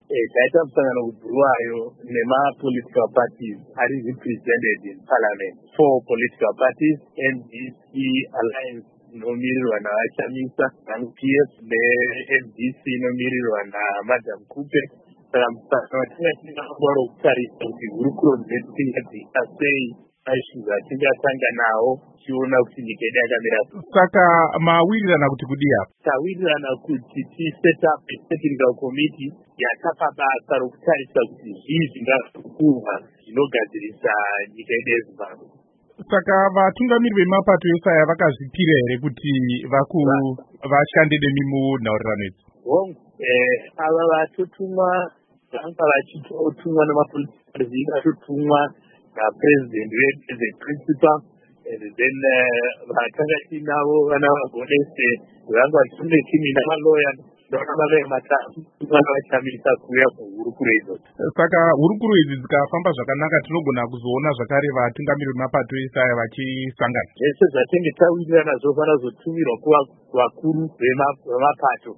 taita musangano kubhuruwayo nema-political parties are represented in parliament. 4 political parties, NDC Alliance inomirirwa navashamisa, PF ne-NDC inomirirwa naMadam Kupe. Saka musangano tingatinangwa rokutarisa kuti hurukuro dzedu tingadziita sei maissues atingatanga nawo tichiona kuti nyika yedu yakamira. Saka mawirirana kuti kudii apa? Tawirirana kuti tiset up a technical committee yatapa basa rokutarisa kuti zvii zvingakurwa zvinogadzirisa nyika yedu yeZimbabwe. Saka vatungamiri vemapato yose aya vakazvipira here kuti vashande nemi munhaurirano idzi? Ava vatotumwa vanga vachitotumwa nemapolisi vatotumwa napresident wedu as a principal, and then vakanga tinavo vana vagonese vanga vachitumwe chini namaloya ndaona maloya matatu vanga vachamisa kuuya kuhurukuro idzodzo. Saka hurukuro idzi dzikafamba zvakanaka tinogona kuzoona zvakare vatungamiri vemapato ese aya vachisangana. Zvese zvatinge tawirirana zvofanira kuzotumirwa kuvakuru vemapato